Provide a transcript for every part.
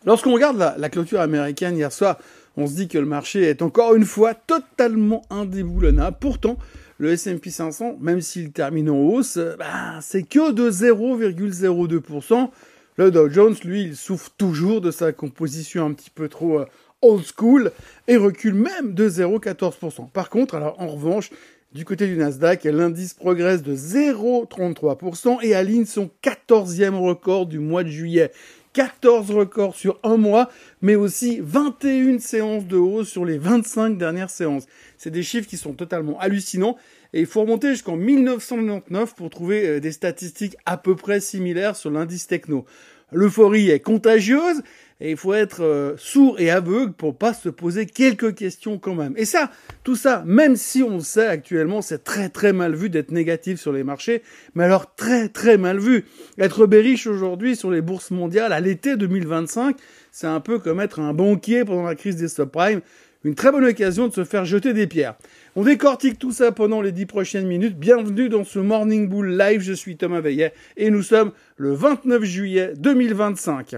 Lorsqu'on regarde la clôture américaine hier soir, on se dit que le marché est encore une fois totalement indéboulonnable. Pourtant, le S&P 500, même s'il termine en hausse, c'est que de 0,02%. Le Dow Jones, lui, il souffre toujours de sa composition un petit peu trop old school et recule même de 0,14%. Par contre, alors en revanche, du côté du Nasdaq, l'indice progresse de 0,33% et aligne son 14e record du mois de juillet. 14 records sur un mois, mais aussi 21 séances de hausse sur les 25 dernières séances. C'est des chiffres qui sont totalement hallucinants et il faut remonter jusqu'en 1999 pour trouver des statistiques à peu près similaires sur l'indice techno. L'euphorie est contagieuse et il faut être sourd et aveugle pour pas se poser quelques questions quand même. Et ça, tout ça, même si on le sait actuellement, c'est très très mal vu d'être négatif sur les marchés, mais alors très très mal vu. Être bearish aujourd'hui sur les bourses mondiales à l'été 2025, c'est un peu comme être un banquier pendant la crise des subprimes. Une très bonne occasion de se faire jeter des pierres. On décortique tout ça pendant les 10 prochaines minutes. Bienvenue dans ce Morning Bull Live. Je suis Thomas Veillet et nous sommes le 29 juillet 2025.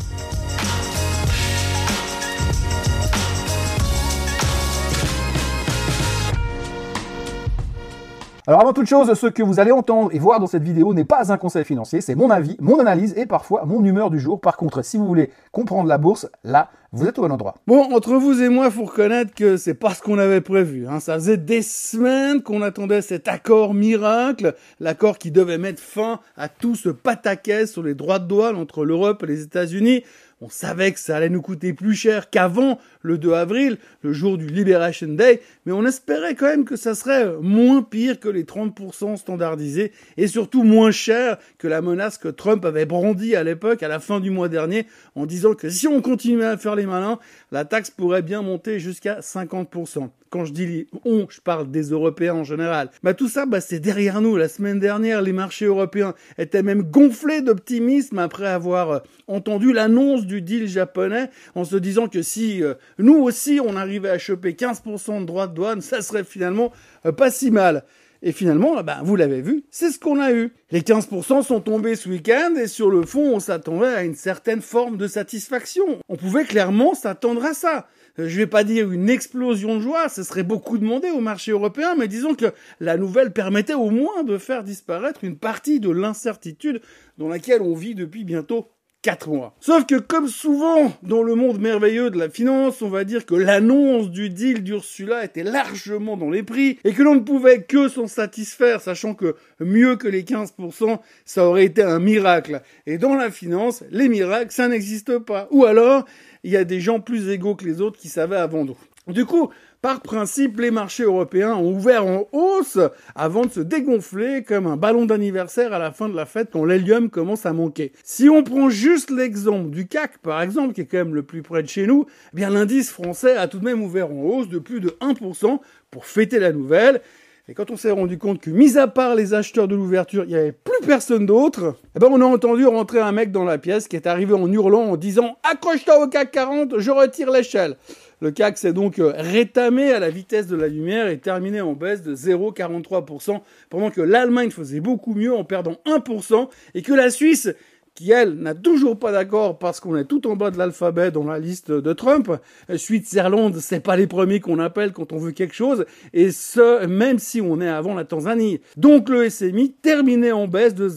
Alors avant toute chose, ce que vous allez entendre et voir dans cette vidéo n'est pas un conseil financier, c'est mon avis, mon analyse et parfois mon humeur du jour. Par contre, si vous voulez comprendre la bourse, là, vous êtes au bon endroit. Bon, entre vous et moi, faut reconnaître que c'est pas ce qu'on avait prévu. Ça faisait des semaines qu'on attendait cet accord miracle, l'accord qui devait mettre fin à tout ce pataquès sur les droits de douane entre l'Europe et les États-Unis. On savait que ça allait nous coûter plus cher qu'avant le 2 avril, le jour du Liberation Day, mais on espérait quand même que ça serait moins pire que les 30% standardisés et surtout moins cher que la menace que Trump avait brandie à l'époque, à la fin du mois dernier, en disant que si on continuait à faire les malins, la taxe pourrait bien monter jusqu'à 50%. Quand je dis on, je parle des Européens en général. Tout ça, c'est derrière nous. La semaine dernière, les marchés européens étaient même gonflés d'optimisme après avoir entendu l'annonce du deal japonais en se disant que si nous aussi on arrivait à choper 15% de droits de douane, ça serait finalement pas si mal. Et finalement, vous l'avez vu, c'est ce qu'on a eu. Les 15% sont tombés ce week-end et sur le fond, on s'attendait à une certaine forme de satisfaction. On pouvait clairement s'attendre à ça. Je vais pas dire une explosion de joie, ce serait beaucoup demandé au marché européen, mais disons que la nouvelle permettait au moins de faire disparaître une partie de l'incertitude dans laquelle on vit depuis bientôt 4 mois. Sauf que comme souvent dans le monde merveilleux de la finance, on va dire que l'annonce du deal d'Ursula était largement dans les prix et que l'on ne pouvait que s'en satisfaire, sachant que mieux que les 15%, ça aurait été un miracle. Et dans la finance, les miracles, ça n'existe pas. Ou alors, il y a des gens plus égaux que les autres qui savaient avant nous. Du coup, par principe, les marchés européens ont ouvert en hausse avant de se dégonfler comme un ballon d'anniversaire à la fin de la fête quand l'hélium commence à manquer. Si on prend juste l'exemple du CAC, par exemple, qui est quand même le plus près de chez nous, l'indice français a tout de même ouvert en hausse de plus de 1% pour fêter la nouvelle. Et quand on s'est rendu compte que, mis à part les acheteurs de l'ouverture, il n'y avait plus personne d'autre, on a entendu rentrer un mec dans la pièce qui est arrivé en hurlant en disant « Accroche-toi au CAC 40, je retire l'échelle ». Le CAC s'est donc rétamé à la vitesse de la lumière et terminé en baisse de 0,43%, pendant que l'Allemagne faisait beaucoup mieux en perdant 1% et que la Suisse, qui, elle, n'a toujours pas d'accord parce qu'on est tout en bas de l'alphabet dans la liste de Trump. Suisse-Zerlande, c'est pas les premiers qu'on appelle quand on veut quelque chose, et ce, même si on est avant la Tanzanie. Donc le SMI terminait en baisse de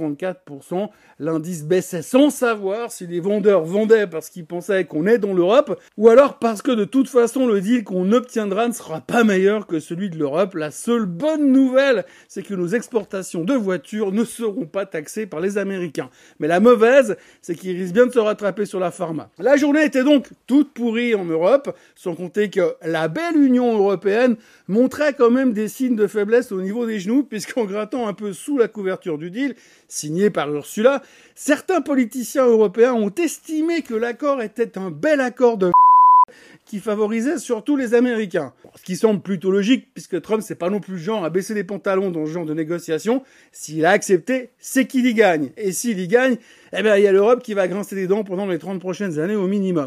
0,34%. L'indice baissait sans savoir si les vendeurs vendaient parce qu'ils pensaient qu'on est dans l'Europe, ou alors parce que de toute façon le deal qu'on obtiendra ne sera pas meilleur que celui de l'Europe. La seule bonne nouvelle, c'est que nos exportations de voitures ne seront pas taxées par les Américains. Mais la mauvaise, c'est qu'ils risquent bien de se rattraper sur la pharma. La journée était donc toute pourrie en Europe, sans compter que la belle Union européenne montrait quand même des signes de faiblesse au niveau des genoux, puisqu'en grattant un peu sous la couverture du deal, signé par Ursula, certains politiciens européens ont estimé que l'accord était un bel accord de qui favorisait surtout les Américains. Ce qui semble plutôt logique, puisque Trump, c'est pas non plus le genre à baisser les pantalons dans ce genre de négociation. S'il a accepté, c'est qu'il y gagne. Et s'il y gagne, il y a l'Europe qui va grincer les dents pendant les 30 prochaines années au minimum.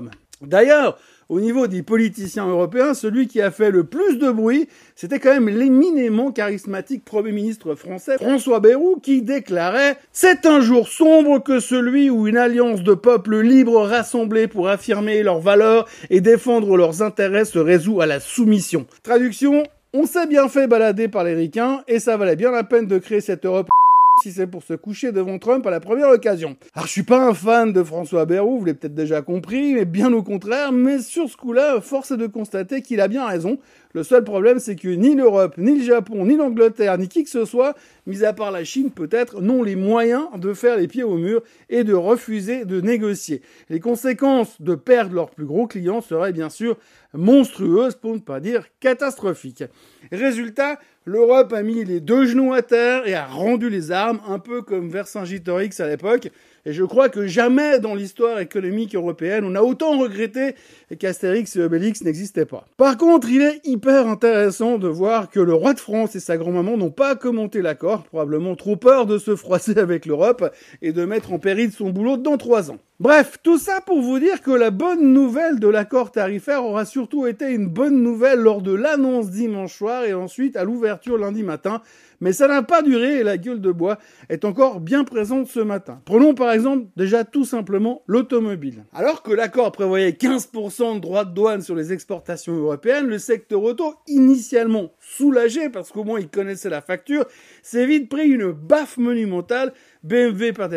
D'ailleurs, au niveau des politiciens européens, celui qui a fait le plus de bruit, c'était quand même l'éminemment charismatique Premier ministre français François Bayrou qui déclarait « C'est un jour sombre que celui où une alliance de peuples libres rassemblés pour affirmer leurs valeurs et défendre leurs intérêts se résout à la soumission. » Traduction, on s'est bien fait balader par les ricains et ça valait bien la peine de créer cette Europe si c'est pour se coucher devant Trump à la première occasion. Alors je suis pas un fan de François Bayrou, vous l'avez peut-être déjà compris, mais bien au contraire, mais sur ce coup-là, force est de constater qu'il a bien raison. Le seul problème, c'est que ni l'Europe, ni le Japon, ni l'Angleterre, ni qui que ce soit, mis à part la Chine peut-être, n'ont les moyens de faire les pieds au mur et de refuser de négocier. Les conséquences de perdre leurs plus gros clients seraient bien sûr monstrueuses, pour ne pas dire catastrophiques. Résultat, l'Europe a mis les deux genoux à terre et a rendu les armes, un peu comme Vercingétorix à l'époque. Et je crois que jamais dans l'histoire économique européenne, on a autant regretté qu'Astérix et Obélix n'existaient pas. Par contre, il est hyper intéressant de voir que le roi de France et sa grand-maman n'ont pas commenté l'accord, probablement trop peur de se froisser avec l'Europe et de mettre en péril son boulot dans 3 ans. Bref, tout ça pour vous dire que la bonne nouvelle de l'accord tarifaire aura surtout été une bonne nouvelle lors de l'annonce dimanche soir et ensuite à l'ouverture lundi matin. Mais ça n'a pas duré et la gueule de bois est encore bien présente ce matin. Prenons par exemple déjà tout simplement l'automobile. Alors que l'accord prévoyait 15% de droits de douane sur les exportations européennes, le secteur auto, initialement soulagé parce qu'au moins il connaissait la facture, s'est vite pris une baffe monumentale. BMW perdait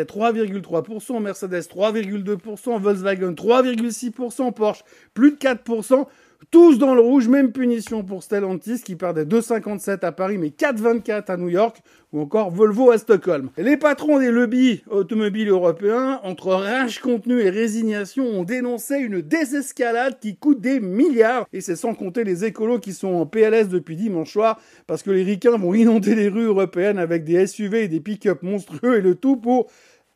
3,3%, Mercedes 3,2%, Volkswagen 3,6%, Porsche plus de 4%. Tous dans le rouge, même punition pour Stellantis qui perdait 2,57 à Paris mais 4,24 à New York ou encore Volvo à Stockholm. Les patrons des lobbies automobiles européens, entre rage contenue et résignation, ont dénoncé une désescalade qui coûte des milliards. Et c'est sans compter les écolos qui sont en PLS depuis dimanche soir parce que les ricains vont inonder les rues européennes avec des SUV et des pick-up monstrueux et le tout pour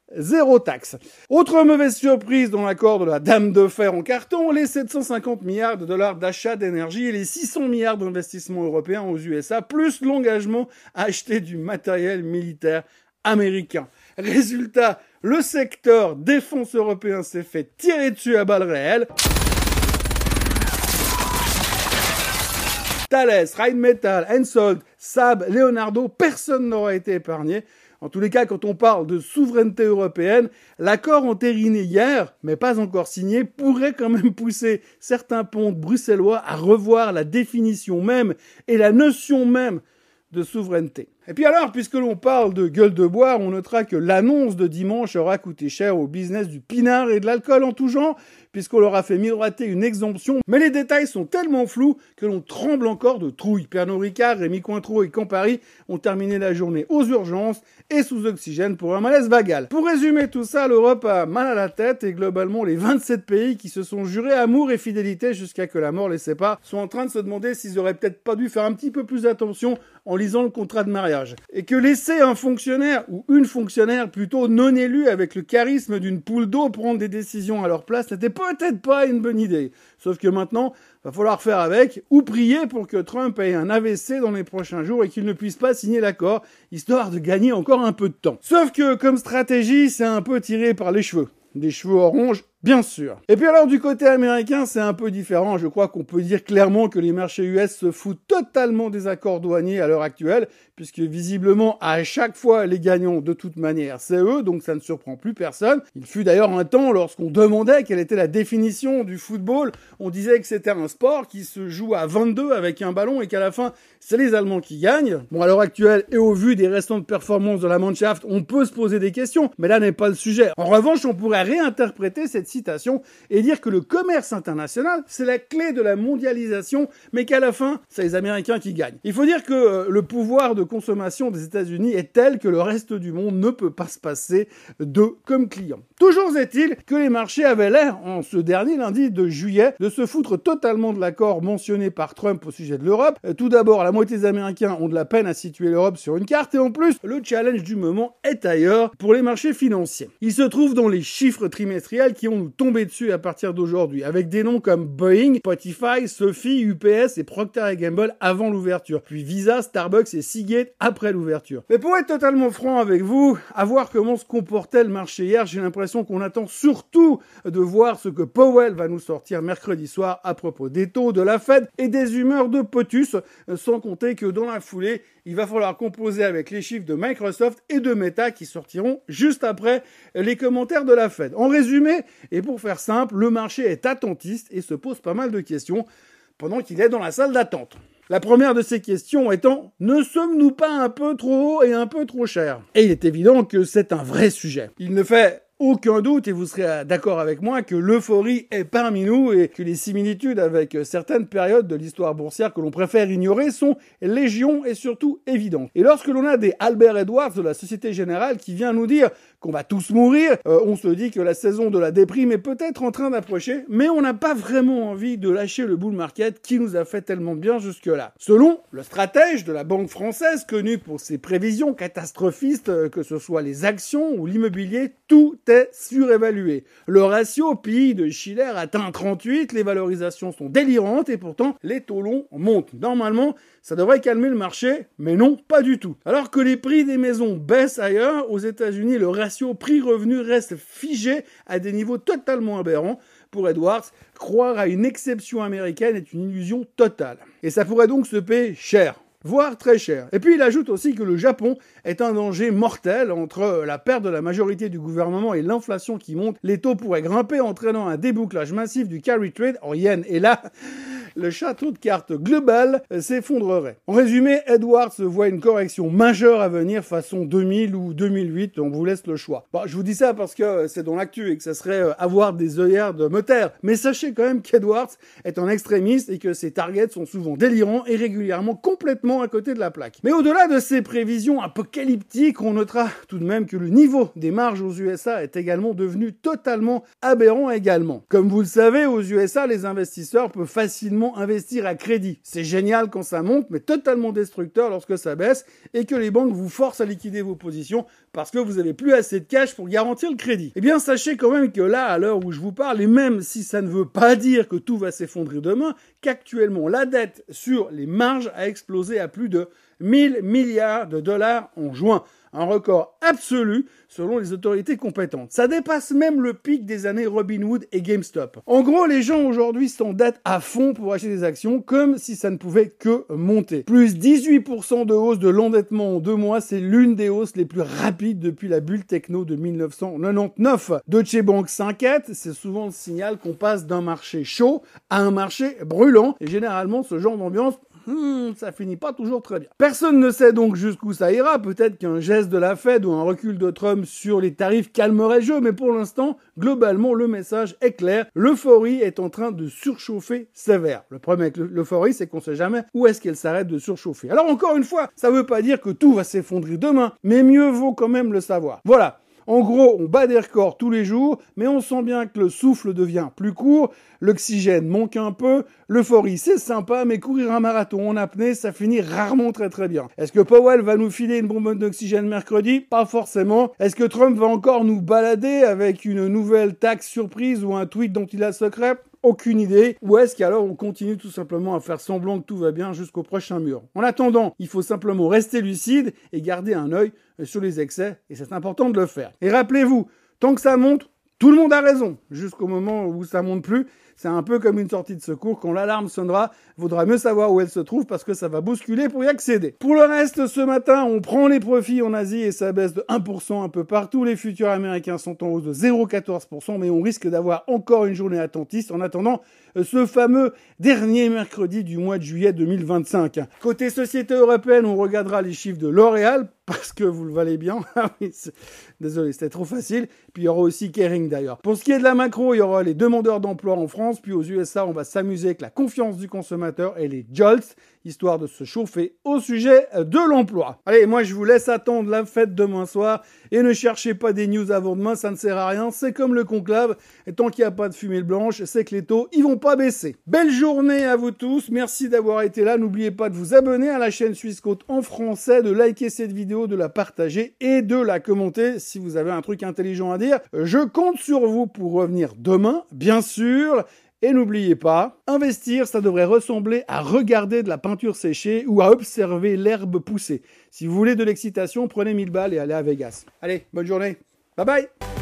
0 taxe. Autre mauvaise surprise dans l'accord de la dame de fer en carton, les 750 milliards de dollars d'achat d'énergie et les 600 milliards d'investissements européens aux USA, plus l'engagement à acheter du matériel militaire américain. Résultat, le secteur défense européen s'est fait tirer dessus à balles réelles. Thales, Rheinmetall, Hensoldt, Saab, Leonardo, personne n'aura été épargné. En tous les cas, quand on parle de souveraineté européenne, l'accord entériné hier, mais pas encore signé, pourrait quand même pousser certains pontes bruxellois à revoir la définition même et la notion même de souveraineté. Et puis alors, puisque l'on parle de gueule de bois, on notera que l'annonce de dimanche aura coûté cher au business du pinard et de l'alcool en tout genre, puisqu'on leur a fait miroiter une exemption. Mais les détails sont tellement flous que l'on tremble encore de trouille. Pernod Ricard, Rémy Cointreau et Campari ont terminé la journée aux urgences et sous oxygène pour un malaise vagal. Pour résumer tout ça, l'Europe a mal à la tête et globalement les 27 pays qui se sont jurés amour et fidélité jusqu'à que la mort les sépare sont en train de se demander s'ils auraient peut-être pas dû faire un petit peu plus attention en lisant le contrat de mariage. Et que laisser un fonctionnaire ou une fonctionnaire plutôt non élue avec le charisme d'une poule d'eau prendre des décisions à leur place n'était peut-être pas une bonne idée. Sauf que maintenant, va falloir faire avec ou prier pour que Trump ait un AVC dans les prochains jours et qu'il ne puisse pas signer l'accord, histoire de gagner encore un peu de temps. Sauf que comme stratégie, c'est un peu tiré par les cheveux. Des cheveux orange, bien sûr. Et puis alors du côté américain, c'est un peu différent. Je crois qu'on peut dire clairement que les marchés US se foutent totalement des accords douaniers à l'heure actuelle, puisque visiblement, à chaque fois, les gagnants, de toute manière, c'est eux, donc ça ne surprend plus personne. Il fut d'ailleurs un temps, lorsqu'on demandait quelle était la définition du football, on disait que c'était un sport qui se joue à 22 avec un ballon et qu'à la fin, c'est les Allemands qui gagnent. Bon, à l'heure actuelle, et au vu des récentes performances de la Mannschaft, on peut se poser des questions, mais là n'est pas le sujet. En revanche, on pourrait réinterpréter cette citation et dire que le commerce international, c'est la clé de la mondialisation, mais qu'à la fin, c'est les Américains qui gagnent. Il faut dire que le pouvoir de consommation des États-Unis est tel que le reste du monde ne peut pas se passer d'eux comme clients. Toujours est-il que les marchés avaient l'air, en ce dernier lundi de juillet, de se foutre totalement de l'accord mentionné par Trump au sujet de l'Europe. Tout d'abord, la moitié des Américains ont de la peine à situer l'Europe sur une carte, et en plus, le challenge du moment est ailleurs pour les marchés financiers. Il se trouve dans les chiffres trimestriels qui ont nous tomber dessus à partir d'aujourd'hui, avec des noms comme Boeing, Spotify, Sophie, UPS et Procter & Gamble avant l'ouverture, puis Visa, Starbucks et Seagate après l'ouverture. Mais pour être totalement franc avec vous, à voir comment se comportait le marché hier, j'ai l'impression qu'on attend surtout de voir ce que Powell va nous sortir mercredi soir à propos des taux, de la Fed et des humeurs de POTUS, sans compter que dans la foulée, il va falloir composer avec les chiffres de Microsoft et de Meta qui sortiront juste après les commentaires de la Fed. En résumé, et pour faire simple, le marché est attentiste et se pose pas mal de questions pendant qu'il est dans la salle d'attente. La première de ces questions étant, ne sommes-nous pas un peu trop haut et un peu trop cher? Et il est évident que c'est un vrai sujet. Il ne fait aucun doute, et vous serez d'accord avec moi, que l'euphorie est parmi nous et que les similitudes avec certaines périodes de l'histoire boursière que l'on préfère ignorer sont légion et surtout évidentes. Et lorsque l'on a des Albert Edwards de la Société Générale qui vient nous dire qu'on va tous mourir, on se dit que la saison de la déprime est peut-être en train d'approcher, mais on n'a pas vraiment envie de lâcher le bull market qui nous a fait tellement bien jusque-là. Selon le stratège de la Banque française, connu pour ses prévisions catastrophistes, que ce soit les actions ou l'immobilier, tout est surévalué. Le ratio PI de Schiller atteint 38, les valorisations sont délirantes et pourtant les taux longs montent. Normalement, ça devrait calmer le marché, mais non, pas du tout. Alors que les prix des maisons baissent ailleurs, aux États-Unis, le ratio prix-revenu reste figé à des niveaux totalement aberrants. Pour Edwards, croire à une exception américaine est une illusion totale. Et ça pourrait donc se payer cher, voire très cher. Et puis il ajoute aussi que le Japon est un danger mortel entre la perte de la majorité du gouvernement et l'inflation qui monte. Les taux pourraient grimper, entraînant un débouclage massif du carry trade en yens. Et là, le château de cartes global s'effondrerait. En résumé, Edwards voit une correction majeure à venir façon 2000 ou 2008, on vous laisse le choix. Bon, je vous dis ça parce que c'est dans l'actu et que ça serait avoir des œillères de me taire, mais sachez quand même qu'Edwards est un extrémiste et que ses targets sont souvent délirants et régulièrement complètement à côté de la plaque. Mais au-delà de ces prévisions apocalyptiques, on notera tout de même que le niveau des marges aux USA est également devenu totalement aberrant également. Comme vous le savez, aux USA, les investisseurs peuvent facilement investir à crédit. C'est génial quand ça monte, mais totalement destructeur lorsque ça baisse et que les banques vous forcent à liquider vos positions parce que vous n'avez plus assez de cash pour garantir le crédit. Eh bien, sachez quand même que là, à l'heure où je vous parle, et même si ça ne veut pas dire que tout va s'effondrer demain, qu'actuellement, la dette sur les marges a explosé à plus de 1000 milliards de dollars en juin. Un record absolu selon les autorités compétentes. Ça dépasse même le pic des années Robinhood et GameStop. En gros, les gens aujourd'hui s'endettent à fond pour acheter des actions comme si ça ne pouvait que monter. Plus 18% de hausse de l'endettement en 2 mois, c'est l'une des hausses les plus rapides depuis la bulle techno de 1999. Deutsche Bank s'inquiète, c'est souvent le signal qu'on passe d'un marché chaud à un marché brûlant. Et généralement, ce genre d'ambiance, ça finit pas toujours très bien. Personne ne sait donc jusqu'où ça ira. Peut-être qu'un geste de la Fed ou un recul de Trump sur les tarifs calmerait le jeu, mais pour l'instant, globalement, le message est clair. L'euphorie est en train de surchauffer sévère. Le problème avec l'euphorie, c'est qu'on sait jamais où est-ce qu'elle s'arrête de surchauffer. Alors encore une fois, ça veut pas dire que tout va s'effondrer demain, mais mieux vaut quand même le savoir. Voilà. En gros, on bat des records tous les jours, mais on sent bien que le souffle devient plus court, l'oxygène manque un peu, l'euphorie c'est sympa, mais courir un marathon en apnée, ça finit rarement très très bien. Est-ce que Powell va nous filer une bombe d'oxygène mercredi? Pas forcément. Est-ce que Trump va encore nous balader avec une nouvelle taxe surprise ou un tweet dont il a secret? Aucune idée. Ou est-ce qu'alors on continue tout simplement à faire semblant que tout va bien jusqu'au prochain mur? En attendant, il faut simplement rester lucide et garder un œil sur les excès, et c'est important de le faire. Et rappelez-vous, tant que ça monte, tout le monde a raison. Jusqu'au moment où ça monte plus, c'est un peu comme une sortie de secours. Quand l'alarme sonnera, il vaudra mieux savoir où elle se trouve parce que ça va bousculer pour y accéder. Pour le reste, ce matin, on prend les profits en Asie et ça baisse de 1% un peu partout. Les futurs américains sont en hausse de 0,14%, mais on risque d'avoir encore une journée attentiste en attendant ce fameux dernier mercredi du mois de juillet 2025. Côté société européenne, on regardera les chiffres de L'Oréal parce que vous le valez bien. Désolé, c'était trop facile. Puis il y aura aussi Kering d'ailleurs. Pour ce qui est de la macro, il y aura les demandeurs d'emploi en France. Puis aux USA, on va s'amuser avec la confiance du consommateur et les JOLTS. histoire de se chauffer au sujet de l'emploi. Allez, moi je vous laisse attendre la fête demain soir et ne cherchez pas des news avant demain, ça ne sert à rien, c'est comme le conclave, et tant qu'il n'y a pas de fumée blanche, c'est que les taux, ils vont pas baisser. Belle journée à vous tous, merci d'avoir été là, n'oubliez pas de vous abonner à la chaîne Suisse Côte en français, de liker cette vidéo, de la partager et de la commenter si vous avez un truc intelligent à dire. Je compte sur vous pour revenir demain, bien sûr. Et n'oubliez pas, investir, ça devrait ressembler à regarder de la peinture séchée ou à observer l'herbe pousser. Si vous voulez de l'excitation, prenez 1000 balles et allez à Vegas. Allez, bonne journée. Bye bye.